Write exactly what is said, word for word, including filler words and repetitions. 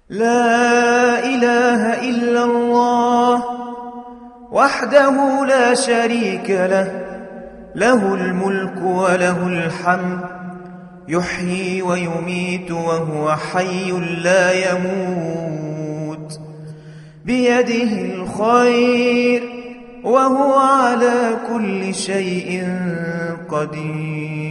لا إله إلا الله وحده لا شريك له، له الملك وله الحمد، يحيي ويميت وهو حي لا يموت، بيده الخير وهو على كل شيء قدير.